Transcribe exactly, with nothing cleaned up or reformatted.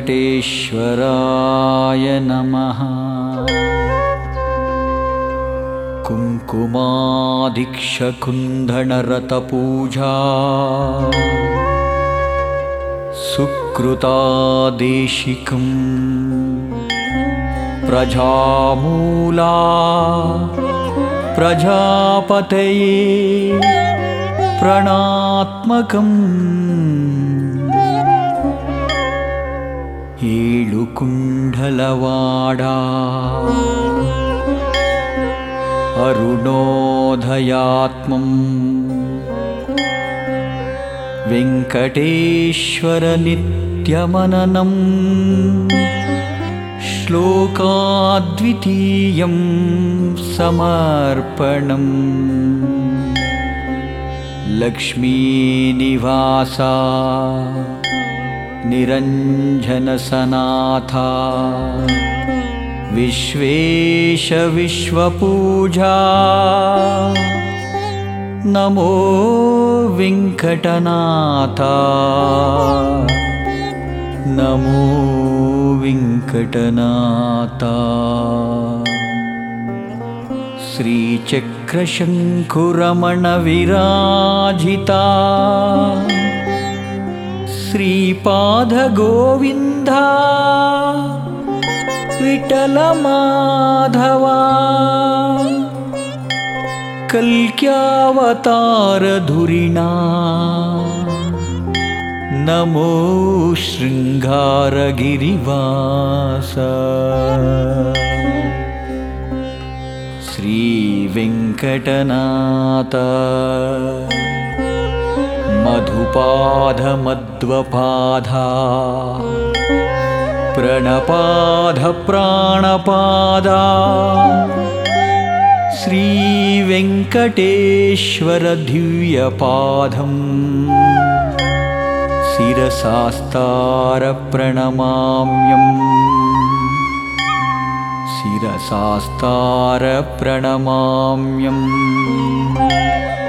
वेङ्कटेश्वराय नमः। कुङ्कुमादिक्षकुन्धणरतपूजा सुकृतादेशिकं प्रजामूला प्रजापतये प्ರಣಾತ್ಮಕಂ ಏಳು ಕುಂಡಲವಾಡ ಅರುಣೋದಯಾತ್ಮಂ ವೆಂಕಟೇಶ್ವರ ನಿತ್ಯಮನನಂ ಶ್ಲೋಕಾದ್ವಿತೀಯಂ ಸಮರ್ಪಣಂ लक्ष्मीनिवासा निरञ्जनसनाथा विश्वेश विश्वपूजा नमो वेङ्कटनाथा नमो वेङ्कटनाथा। श्रीचक्रशङ्कुरमणविराजिता श्रीपादगोविन्दा विठलमाधवा कल्क्यावतारधुरिणा नमो शृङ्गारगिरिवासा। श्री वेङ्कटनाथ मधुपाधमध्वपाधा प्रणपाध प्राणपादा श्री वेङ्कटेश्वर दिव्यपादं शिरसास्तार प्रणमाम्यम् शिरसास्तार प्रणमाम्यम्।